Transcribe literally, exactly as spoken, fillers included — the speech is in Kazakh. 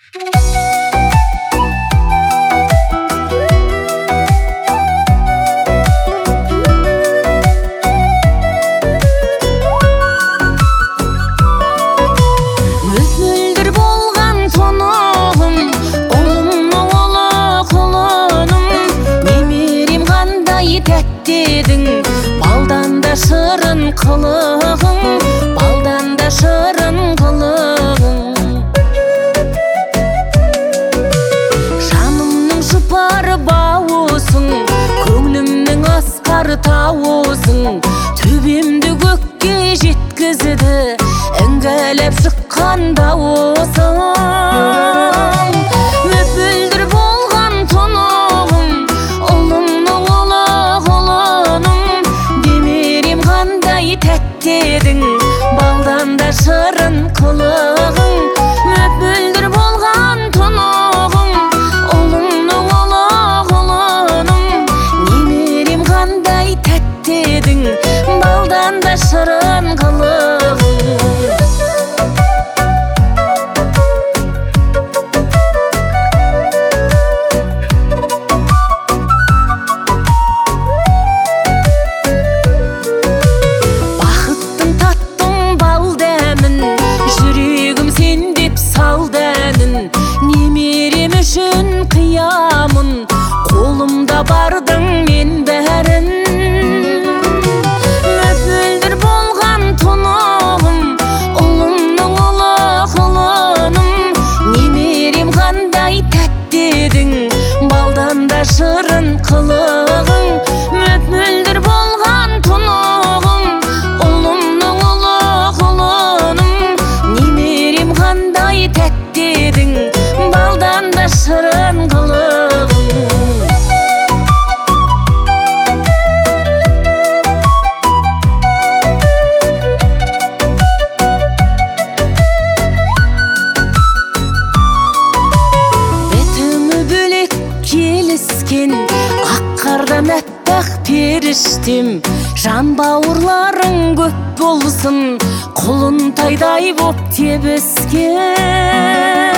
Балдан да шырын қылығың, балдан да шырын қылығың. Жанымның жұпары бауысың, көңлімнің асқар тауысың. Төбемді көкке жеткізді іңгәлеп шыққан дауысың. Мөпілдір болған тұнығым, ұлымның ұлы құлыным. Демерем қандай тәтті едің, балдан да шырын қылығың. Мөпілдір болған тұнығым, ұлымның ұлы құлыным. Немерем қандай тәтті едің, балдан да шырын қылығың. Немерем үшін қиямын, қолымда бардың мен бәрін. Мөпілдір болған тұнығым, ұлымның ұлы құлыным. Немерем қандай тәтті едің, балдан да шырын қылығың. Мөпілдір болған тұнығым, ұлымның ұлы құлыным. Немерем қандай тәтті едің, балдан да шырын қылығың. Бетімі бөлек келіскен ақ қардан әппақ періштем. Жан бауырларың көп болсын, құлын тайдай боп тебіскен.